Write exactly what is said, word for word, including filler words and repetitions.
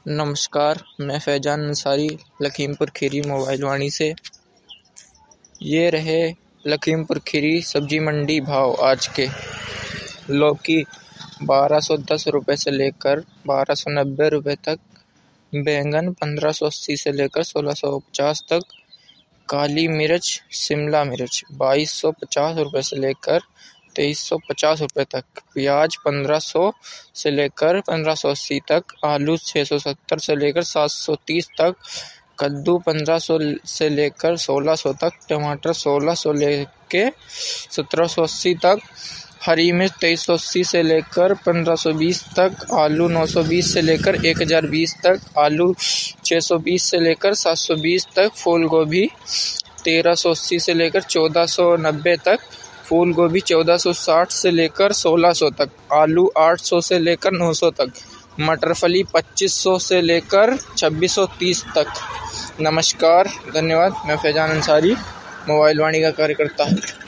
नमस्कार, मैं फैजान अंसारी लखीमपुर खीरी मोबाइल वाणी से। ये रहे लखीमपुर खीरी सब्जी मंडी भाव आज के। लौकी बारह सौ दस रुपये से लेकर बारह सौ नब्बे रुपये तक, बैंगन पंद्रह सौ अस्सी से लेकर सोलह सौ पचास तक, काली मिर्च शिमला मिर्च बाईस सौ पचास रुपये से लेकर तेईस सौ पचास रुपये तक, प्याज पंद्रह सौ से लेकर पंद्रह सौ अस्सी तक, आलू छः सौ सत्तर से लेकर सात सौ तीस तक, कद्दू पंद्रह सौ से लेकर सोलह सौ तक, टमाटर सोलह सौ लेके सत्रह सौ अस्सी तक, हरी मिर्च तेईस सौ अस्सी से लेकर पंद्रह सौ बीस तक, आलू नौ सौ बीस से लेकर एक हज़ार बीस तक, आलू छः सौ बीस से लेकर सात सौ बीस तक, फूल गोभी तेरह सौ अस्सी से लेकर चौदह सौ नब्बे तक, फूल गोभी चौदह सौ साठ से लेकर सोलह सौ तक, आलू आठ सौ से लेकर नौ सौ तक, मटर फली पच्चीस सौ से लेकर छब्बीस सौ तीस तक। नमस्कार, धन्यवाद। मैं फैजान अंसारी मोबाइल वाणी का कार्यकर्ता हूँ।